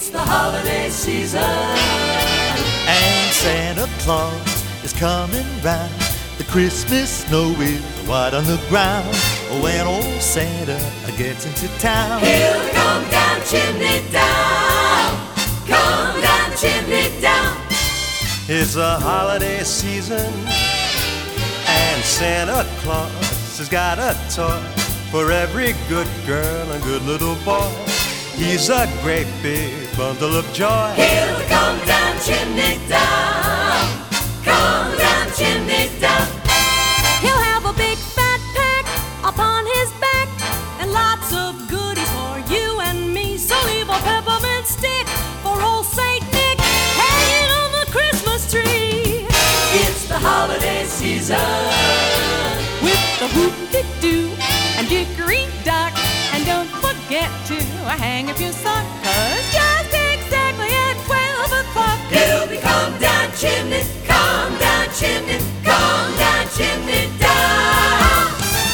It's the holiday season, and Santa Claus is coming round. The Christmas snow is white on the ground. When old Santa gets into town, he'll come down chimney down, come down chimney down. It's the holiday season, and Santa Claus has got a toy for every good girl and good little boy. He's a great big bundle of joy. He'll come down chimney down, come down chimney down. He'll have a big fat pack upon his back, and lots of goodies for you and me. So leave a peppermint stick for old Saint Nick hanging on the Christmas tree. It's the holiday season, With the whoop-de-doo and dickory-dock. And don't forget to hang up your sock, 'cause just exactly at 12 o'clock he'll be come down chimney, come down chimney, come down chimney down.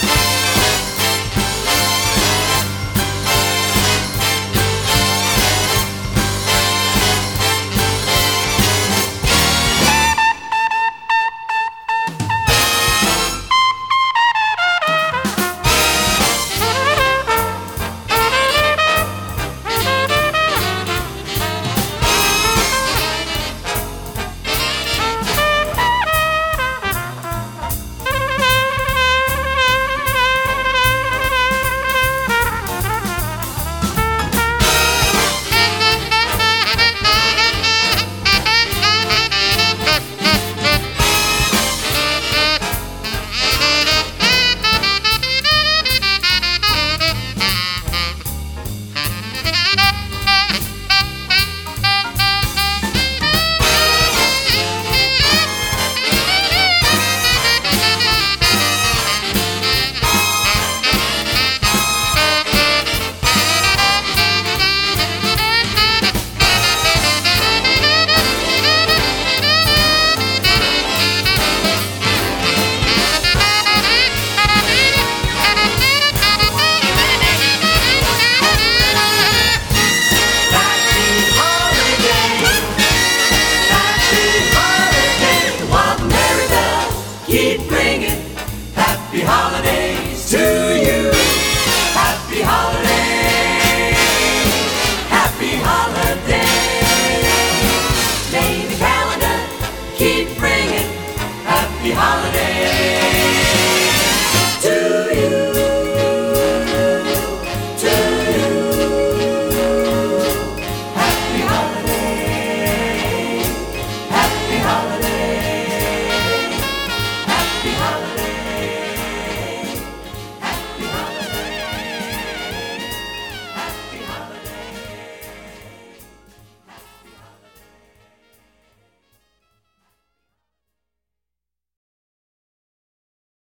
Keep bringing happy holidays to you. Happy holidays, happy holidays.